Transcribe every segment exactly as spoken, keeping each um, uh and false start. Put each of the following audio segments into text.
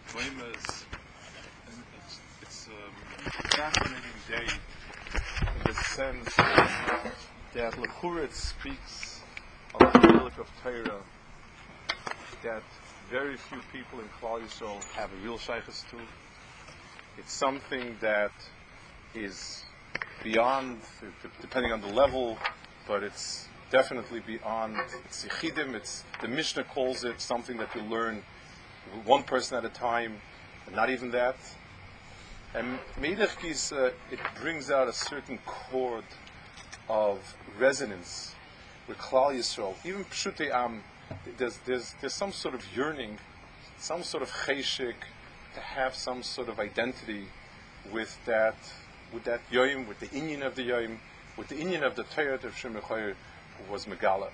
Boimers, and it's, it's um, a fascinating day in the sense that Lechuret speaks of the Chiluk of Torah that very few people in Klal Yisrael have a real shaykhs to. It's something that is beyond, depending on the level, but it's definitely beyond. It's Yechidim, it's, the Mishnah calls it something that you learn one person at a time, and not even that. And Meidach Gisa, it brings out a certain chord of resonance with Klal Yisrael. Even Pshutei Am, there's, there's, there's some sort of yearning, some sort of cheshik to have some sort of identity with that, with that Yoim, with the inyan of the Yoim, with the inyan of the Torah of Shemechayr, who was Megala.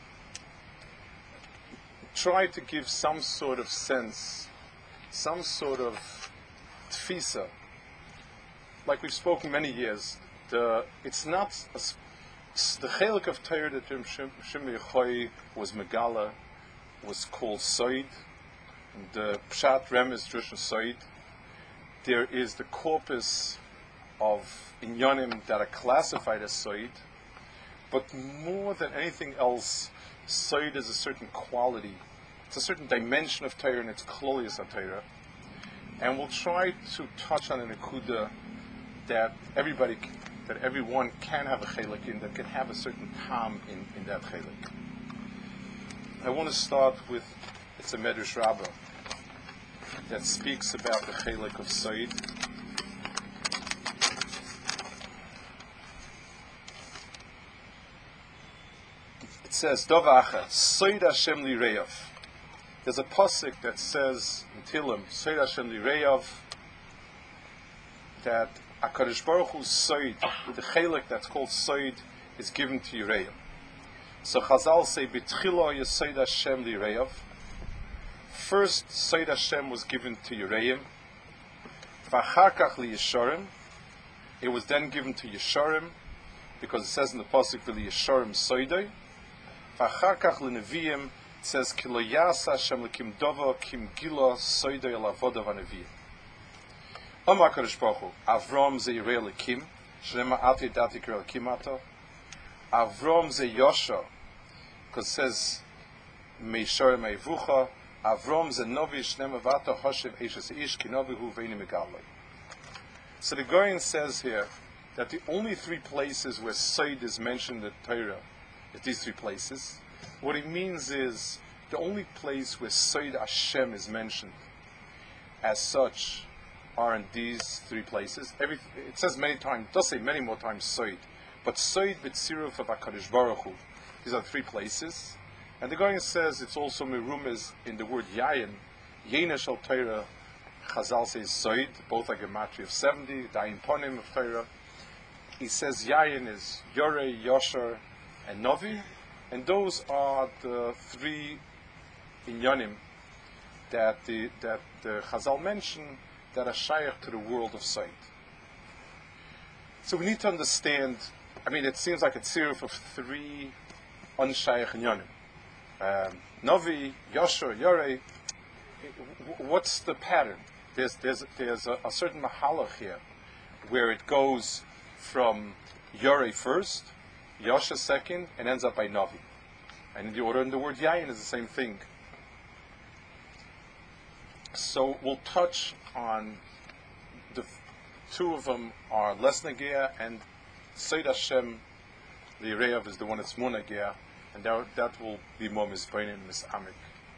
Try to give some sort of sense, some sort of tfisa. Like we've spoken many years, the, it's not a, the chelik of Torah that Shimei Yochai was Megala, was called Soid. The Pshat Remes Drusha Soid. There is the corpus of inyanim that are classified as Soid, but more than anything else, Soid is a certain quality. It's a certain dimension of Torah, and it's Klolius of Torah. And we'll try to touch on an akuda that everybody, that everyone can have a chelik in, that can have a certain tam in, in that chelik. I want to start with, it's a Medrash Rabbah that speaks about the chelik of Soid. It says, Dovacha, Soid Hashem li Reyav. There's a pasuk that says in Tilim, Soid Hashem li Reyav, that HaKadosh Baruch Hu's Soid, the chelik that's called Soid, is given to Yereim. So Chazal say, B'tchila Soid Hashem li Reyav. First, Soid Hashem was given to Yereim. V'acharkach li Yesharim. It was then given to Yesharim, because it says in the pasuk, V'li Yesharim Soidai. V'acharkach li Neviim. It says, Kilo Yasa Hashem L'kim Dova Kim Gila Soidai Lavoda V'Neviim. Omar Kadosh Baruch Hu, Avram Ze Yirei L'kim, Shnema Ati Dati Yirei L'kim Ato. Avram Ze Yosha, because it says, Meisharim Eivucha. Avram Ze Novi Shnema Vata Hoshev Eishes Ish Ki Novi Hu Veini Megaloi. So the Goyen says here that the only three places where Soid is mentioned in Torah is these three places. What he means is the only place where Soid Hashem is mentioned as such are in these three places. Every, it says many times, it does say many more times Soid, but Soid B'tziruf of HaKadosh Baruch Hu, these are three places. And the Goyen says it's also merumes in the word Yayin, Yena Shal Torah, Chazal says Soid, both are gematria of seventy, Dayin Ponim of Torah. He says Yayin is Yorei, Yosher, and Novi. And those are the three inyanim that the that the Chazal mention that are shaykh to the world of Soid. So we need to understand. I mean, it seems like a series of three unshaykh inyanim. Um, Novi, Yosher, Yorei. What's the pattern? There's there's there's a, a certain mahalach here where it goes from Yorei first, Yosha second, and ends up by Navi. And the order in the word Yayin is the same thing. So we'll touch on the f- two of them are less Negea, and Soid Hashem, the Yereyav, is the one that's more Negea, and that, that will be more Mizbain and Misamik.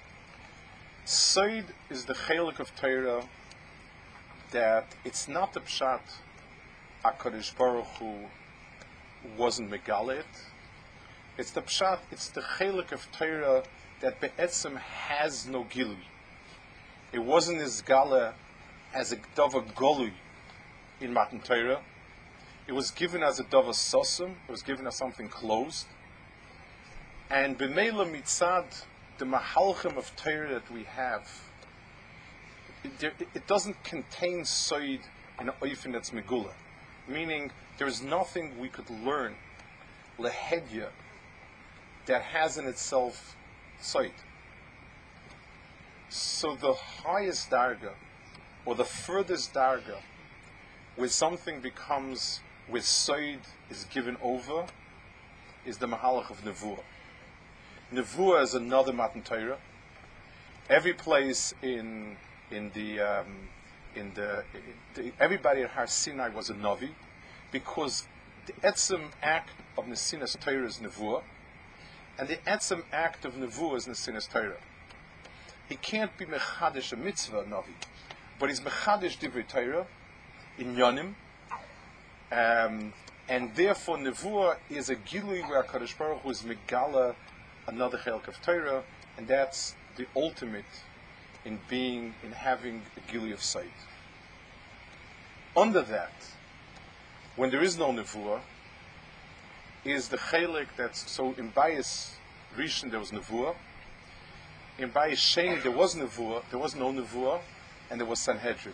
Soid is the chelik of Torah that it's not the Pshat HaKadosh Baruch Hu wasn't Megalit. It's the Pshat, it's the chelik of Torah that Be'etzim has no Gilui. It wasn't as Gala as a Dava Golui in Matan Torah. It was given as a Dava Sosum, it was given as something closed. And B'meila Mitzad, the Mahalchim of Torah that we have, it, it, it doesn't contain Soid in an Oifin that's Megula. Meaning, there's nothing we could learn, Lehedya, that has in itself Soid. So the highest darga or the furthest darga, where something becomes, where Soid is given over, is the Mahalach of Nevuah. Nevuah is another Matan Torah. Every place in in the um, in the, the everybody at Har Sinai was a Navi, because the etzem act of Nesinas Torah is Nevuah, and the etzem act of Nevuah is Nesinas Torah. He can't be mechadish a mitzvah Navi, but he's mechadish divrei Torah in Yonim, um, and therefore Nevuah is a gilui where HaKadosh Baruch Hu is megala another chelk of Torah, and that's the ultimate in being, in having a gilui of sight. Under that, when there is no Nevuah, is the chelek that's, so in Bayis Rishon there was Nevuah, in Bayis Sheni there was Nevuah, there was no Nevuah, and there was Sanhedrin.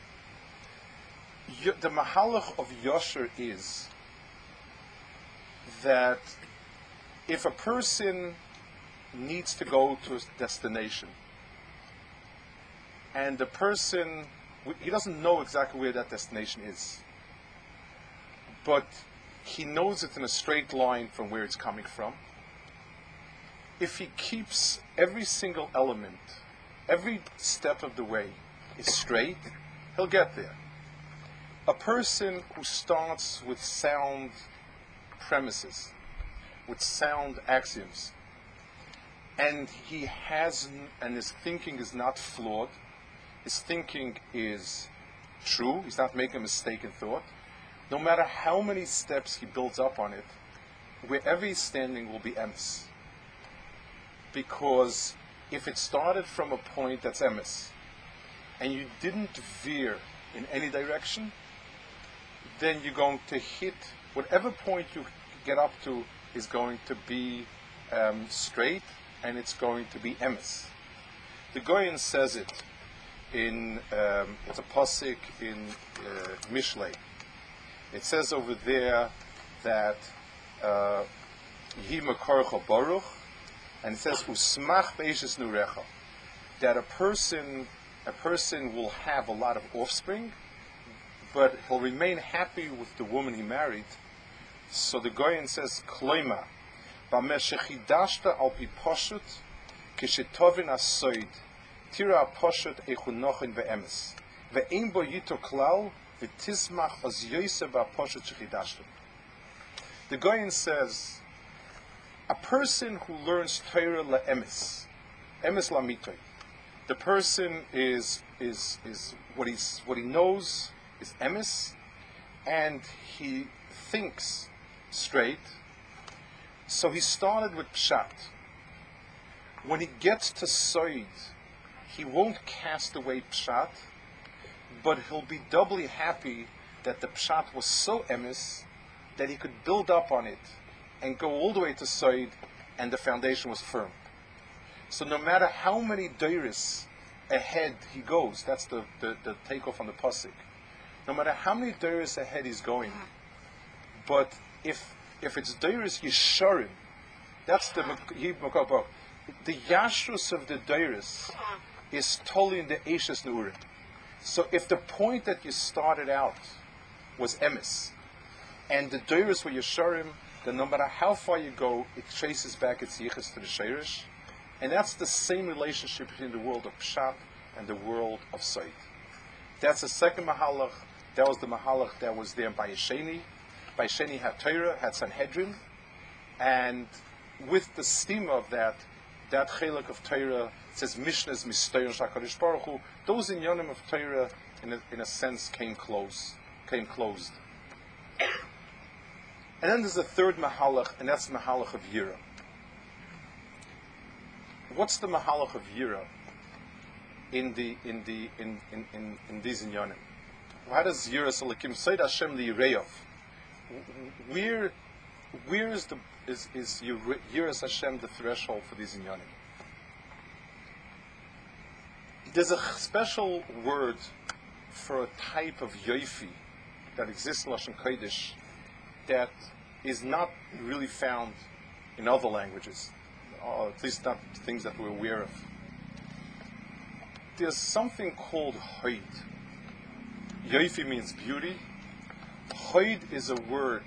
Y- the Mahalach of Yosher is that if a person needs to go to a destination, and the person, he doesn't know exactly where that destination is, but he knows it in a straight line from where it's coming from, if he keeps every single element, every step of the way is straight, he'll get there. A person who starts with sound premises, with sound axioms, and he has, and his thinking is not flawed, his thinking is true, he's not making a mistake in thought, no matter how many steps he builds up on it, wherever he's standing will be emes. Because if it started from a point that's emes, and you didn't veer in any direction, then you're going to hit, whatever point you get up to is going to be um, straight, and it's going to be emes. The Goyen says it in, um, it's a pasuk in uh, Mishlei. It says over there that uh, Yehi Makorcha Baruch, and it says Usmach Beishes Nurecha, that a person a person will have a lot of offspring, but he'll remain happy with the woman he married. So the Goyen says Kloima Bameshechidashta al pi poshut kishetovin asoid tira poshut echunochin ve'emes ve'ein bo yito klal v'tizmach az yosef ba'poshut shechidashta. The Goyen says a person who learns Torah la'emes, emes la'mitoy, the person is is is what he's what he knows is emes, and he thinks straight. So he started with pshat. When he gets to soid, he won't cast away pshat, but he'll be doubly happy that the pshat was so emes that he could build up on it and go all the way to soid, and the foundation was firm. So no matter how many deiris ahead he goes, that's the, the, the takeoff on the pasuk. No matter how many deiris ahead he's going, but if if it's deiris yesharim, that's the the yashrus of the deiris is totally in the eshes neurim. So if the point that you started out was emes, and the deiris were yesharim, then no matter how far you go, it traces back its yichus to the sheirish, and that's the same relationship between the world of pshat and the world of Said. That's the second mahalach. That was the mahalach that was there by Sheni. By Sheni had Torah, had Sanhedrin, and with the stima of that, that chelak of Torah says Mishnah's Mistoyon Shakadosh Baruch Hu. Those in Yonim of Torah, in a, in a sense, came close, came closed. And then there's the third mahalach, and that's the mahalach of Yira. What's the mahalach of Yira in the in the in in in, in these inyanim? How does Yira Salakim Seid Hashem liYireov? Where where is the is is Yiras Hashem the threshold for these inyanim? There's a special word for a type of yoifi that exists in Lashon Kodesh that is not really found in other languages, or at least not things that we're aware of. There's something called hoid. Yoifi means beauty. Hoid is a word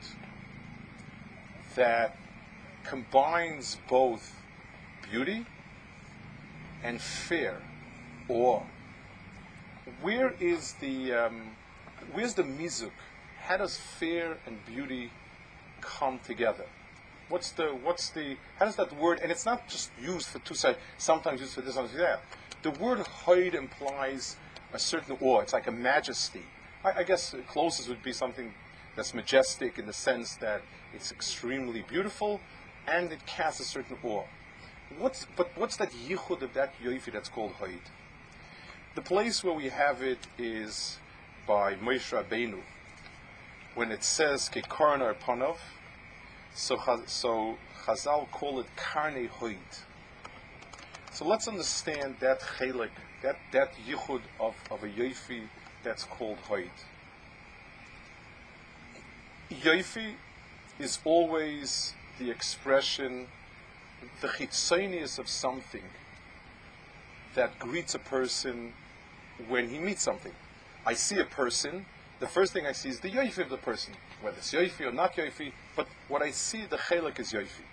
that combines both beauty and fear, awe. Where is the um, where's the mizuk? How does fear and beauty come together? What's the what's the how does that word? And it's not just used for two sides. Sometimes used for this, sometimes that. The word hoid implies a certain awe. It's like a majesty. I, I guess the closest would be something that's majestic in the sense that it's extremely beautiful and it casts a certain awe. What's but what's that yichud of that yoifi that's called hoid? The place where we have it is by Moshe Rabbeinu, when it says Kekarna Panov. So, so Chazal call it Karnei Hoid. So let's understand that chelik, that that yichud of, of a yoifi that's called Hoid. Yoifi is always the expression, the chitzonius of something that greets a person when he meets something. I see a person, the first thing I see is the yoifi of the person, whether it's yoifi or not yoifi, but what I see, the chelik is yoifi.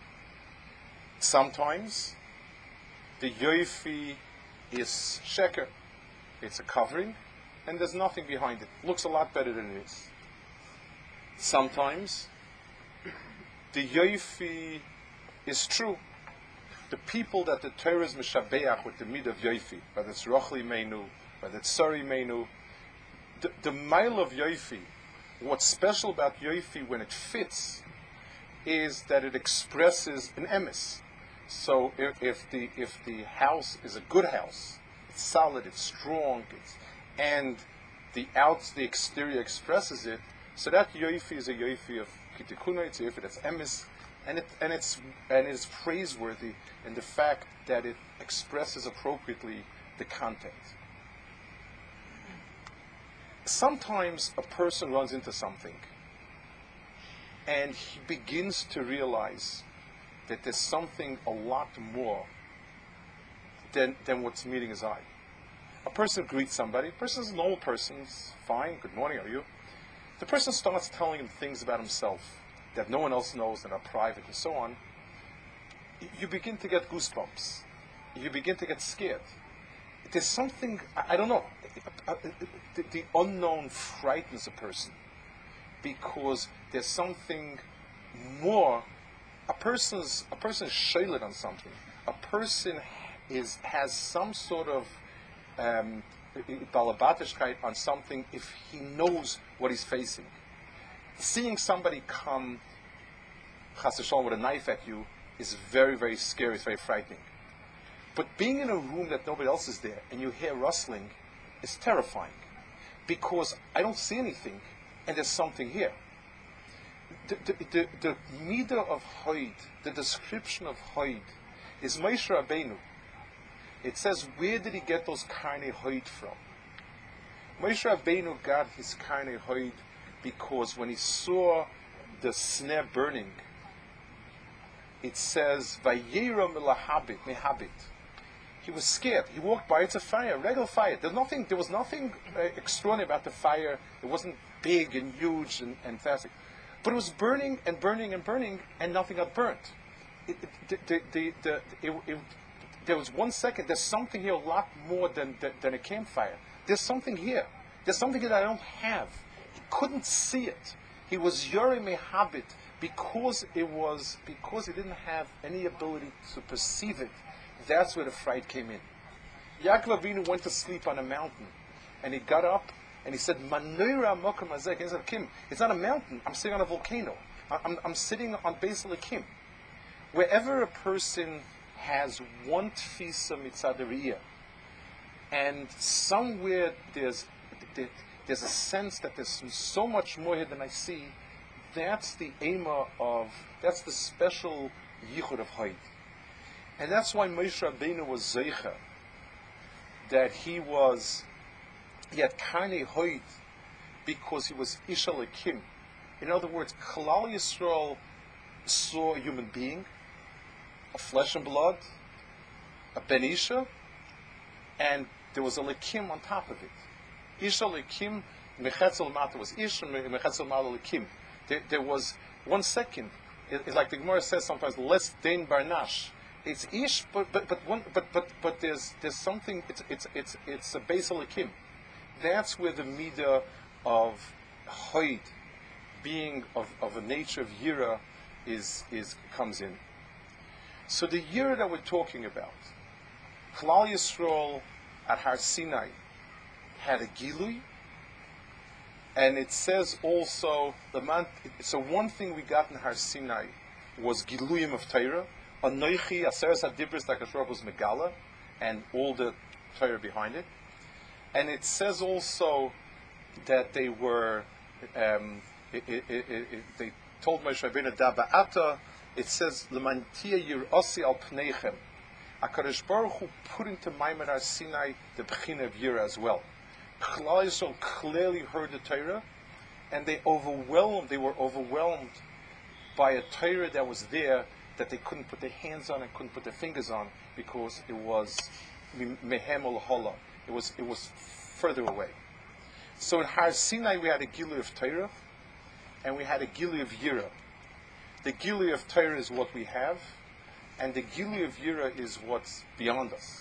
Sometimes the yoifi is sheker, it's a covering, and there's nothing behind it. Looks a lot better than it is. Sometimes the yoifi is true. The people that the Torah is mishabeach with the mid of yoifi, whether it's rochli menu, whether it's sari menu, the, the mile of yoifi, what's special about yoifi when it fits is that it expresses an emes. So if, if the if the house is a good house, it's solid, it's strong, it's, and the outs the exterior expresses it, so that yoifi is a yoifi of kitikuna, it's a yoifi that's emes, and it and it's and it's praiseworthy in the fact that it expresses appropriately the content. Sometimes a person runs into something and he begins to realize that there's something a lot more than, than what's meeting his eye. A person greets somebody, a person's a normal person, he's fine, good morning, how are you? The person starts telling him things about himself that no one else knows, that are private and so on. You begin to get goosebumps. You begin to get scared. There's something, I, I don't know, the, the unknown frightens a person because there's something more. A person's a person's shaylet on something. A person is has some sort of um, balabatishkeit on something if he knows what he's facing. Seeing somebody come chas v'shalom with a knife at you is very, very scary. It's very frightening. But being in a room that nobody else is there and you hear rustling is terrifying because I don't see anything and there's something here. The, the, the, the midah of Hoid, the description of Hoid, is Moshe Rabbeinu. It says, where did he get those Karnei Hoid from? Moshe Rabbeinu got his Karnei Hoid because when he saw the snare burning, it says, Vayera milahabit, mehabit. He was scared. He walked by. It's a fire, regular fire. There's nothing. There was nothing uh, extraordinary about the fire. It wasn't big and huge and, and fantastic, but it was burning and burning and burning, and nothing got burnt. It, it, the, the, the, the, it, it, there was one second. There's something here a lot more than, than than a campfire. There's something here. There's something here that I don't have. He couldn't see it. He was Yore Mehabit because it was because he didn't have any ability to perceive it. That's where the fright came in. Yaakov Avinu went to sleep on a mountain, and he got up and he said, "Manoira Mokum Azek." He said, "Kim, it's not a mountain. I'm sitting on a volcano. I'm, I'm sitting on Beis Elokim." Wherever a person has one tfisa mitzad, and somewhere there's there's a sense that there's so much more here than I see. That's the ema of that's the special yichud of Hoid. And that's why Moshe Rabbeinu was zeicha, that he was, he had Karnei Hoid, because he was Ish Elokim. In other words, Klal Yisrael saw a human being, a flesh and blood, a Ben Isha, and there was a Elokim on top of it. Ish Elokim Mechetzel Mata was Ish, and Mechetzel Mata Likim. There, there was one second. It, it's like the Gemara says sometimes, less Dain Barnash. It's Ish, but but but one, but but but there's there's something. It's it's it's it's a Beis Elikim. That's where the midah of Hoid, being of, of a nature of Yira, is is comes in. So the Yira that we're talking about, Klal Yisrael at Har Sinai had a Gilui, and it says also the man. So one thing we got in Har Sinai was Giluyim of Torah, Anoichi Aseres Hadibris that Hashem was Megala, and all the Torah behind it. And it says also that they were, um, it, it, it, it, they told Moshe Rabbeinu Daba'ata. It says L'mantia Yirasi al Pneichem. HaKadosh Baruch Hu put into Maimon Har Sinai the Bechina of Yira as well. Klal Yisrael clearly heard the Torah, and they overwhelmed. They were overwhelmed by a Torah that was there that they couldn't put their hands on and couldn't put their fingers on because it was mehem ol hola. It was it was further away. So in Har Sinai we had a Gilui of Torah, and we had a Gilui of Yira. The Gilui of Torah is what we have, and the Gilui of Yira is what's beyond us.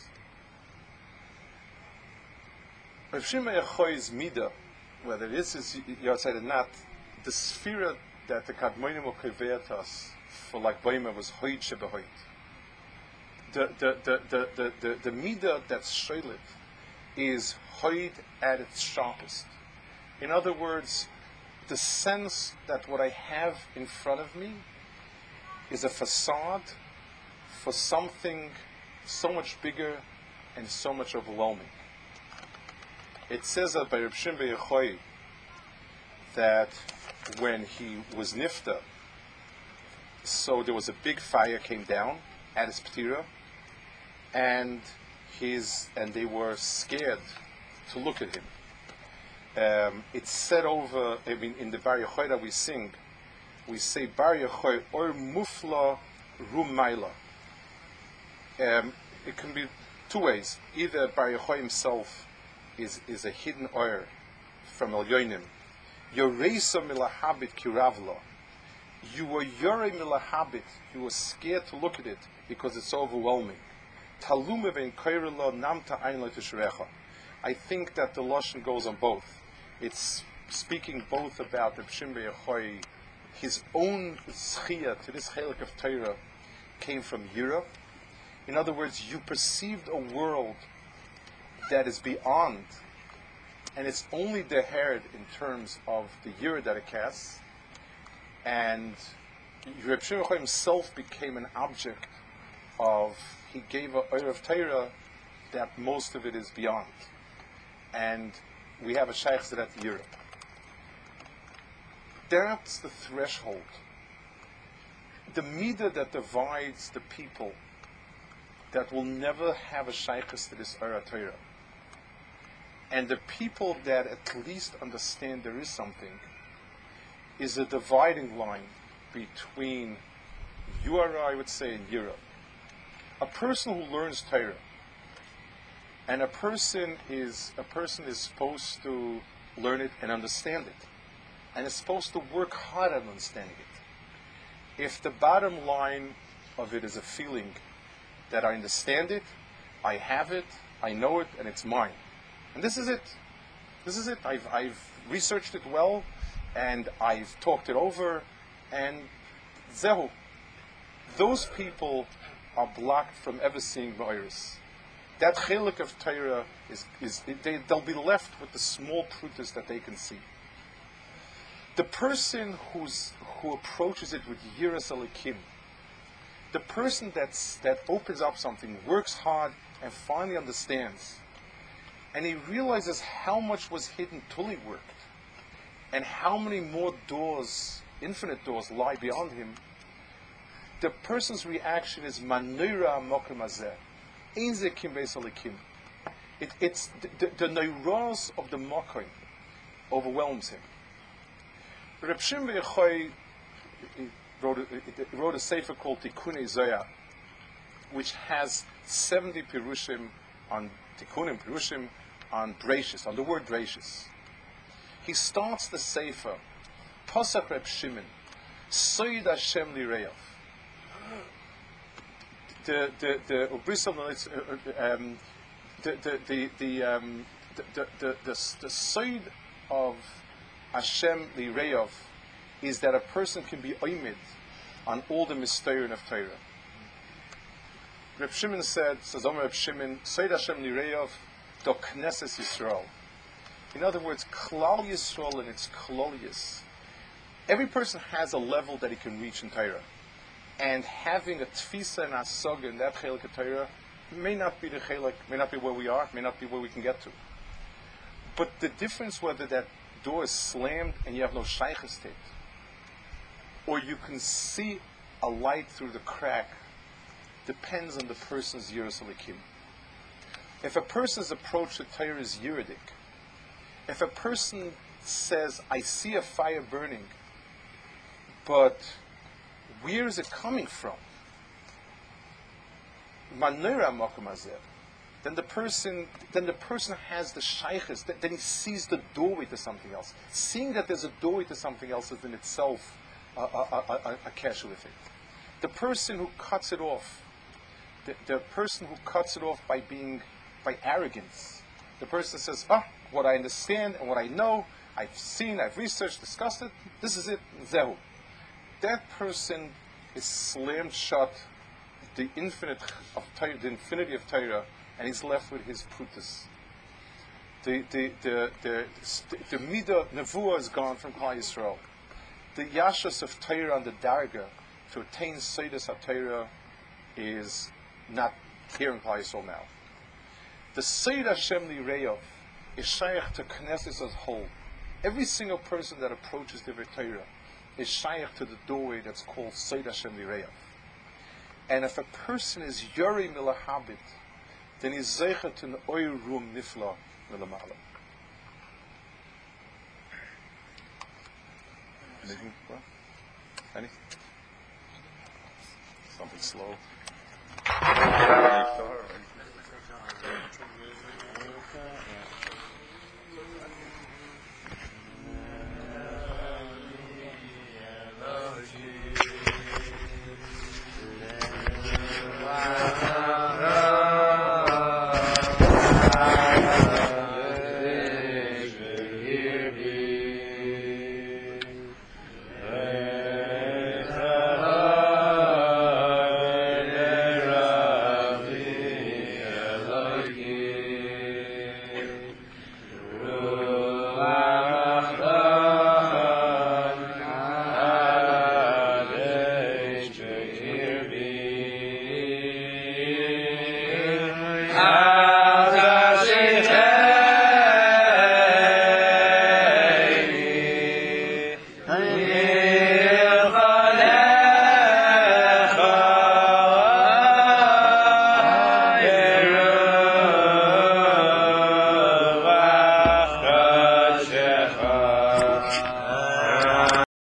Rav Shimon Yochai's midah, whether this is Yotzei or not, the sphere that the Kadmonim will convey to us for like Boima was Hoid Shebehoid. The the the the the the, the midah that's Sholit is Hoid at its sharpest. In other words, the sense that what I have in front of me is a facade for something so much bigger and so much overwhelming. It says that by Reb Shimon bar Yochai that when he was nifta, so there was a big fire came down at his ptira, and his and they were scared to look at him. Um, it's said over. I mean, in the Bar Yochai that we sing, we say Bar Yochai or Mufla Rumaila. Um, it can be two ways. Either Bar Yochai himself is is a hidden oir from El Yonim. Yoreisa milahabit kiravla. You were yore milahabit. You were scared to look at it because it's overwhelming. Talume vein koirelo namta ein lo tishrecha. I think that the lashon goes on both. It's speaking both about Reb Shimon bar Yochai, his own schia to this chelik of Torah came from Europe. In other words, you perceived a world that is beyond, and it's only dehered in terms of the Yira that it casts, and Reb Shimon bar Yochai himself became an object of, he gave a oir of Torah that most of it is beyond. And we have a Shaykh Zerat Yira. That's the threshold. The midah that divides the people that will never have a Shaykhus to this oir Torah. And the people that at least understand there is something is a dividing line between Yura, I would say, and Yira. A person who learns Torah, and a person is a person is supposed to learn it and understand it, and is supposed to work hard at understanding it. If the bottom line of it is a feeling that I understand it, I have it, I know it, and it's mine, and this is it. This is it. I've I've researched it well, and I've talked it over, and zehu. Those people are blocked from ever seeing Ma'oris. That chelik of Torah is, is they, they'll be left with the small prutas that they can see. The person who's who approaches it with Yiras Elikim, the person that's that opens up something, works hard, and finally understands, and he realizes how much was hidden till he worked, and how many more doors, infinite doors, lie beyond him. The person's reaction is Manira Mokim Azeh. It, it's the, the, the neuros of the Mokim overwhelms him. Reb Shimon bar Yochai wrote a, wrote a sefer called Tikkunei Zohar, which has seventy pirushim on Tikkunim pirushim on Breishis, on the word Breishis. he starts the Sefer, Pasach Reb Shimon, Soid Hashem Lireov. The the the the um, the the the the um, the the the, the, the Soid of Hashem Lireov is that a person can be oimid on all the mystery of Torah. Reb Shimon said, says Omer Reb Shimon, Soid Hashem Lireov do Knesses Yisrael. In other words, Klal Yisrael and its Klolius. Every person has a level that he can reach in Torah. And having a tfisa and asaga in that chelik of Torah may not be the chelik, may not be where we are, may not be where we can get to. But the difference whether that door is slammed and you have no shaykhs to it, or you can see a light through the crack, depends on the person's yiras alikim. If a person's approach to Torah is yiridik, if a person says, I see a fire burning, but where is it coming from? Manira makom hazeh. Then the person, then the person has the shaykhs. Then he sees the doorway to something else. Seeing that there's a doorway to something else is in itself a, a, a, a, a cash with it. The person who cuts it off, the, the person who cuts it off by being by arrogance. The person says, "Ah, what I understand and what I know, I've seen, I've researched, discussed it. This is it. Zehu." That person is slammed shut the infinite of Torah, the infinity of Torah, and he's left with his prutas. The the the the the, the midah nevuah is gone from Klal Yisrael. The yashas of Torah on the darga to attain Seidas HaTorah is not here in Klal Yisrael now. The Seid Hashem Lireov is shaykh to Knesset as a whole. Every single person that approaches the Torah is shaykh to the doorway that's called Seid Hashem Lireov. And if a person is Yori Milahabit, then he's zeicha to an oy rum nifla milamala. Anything? Well, any? Something slow.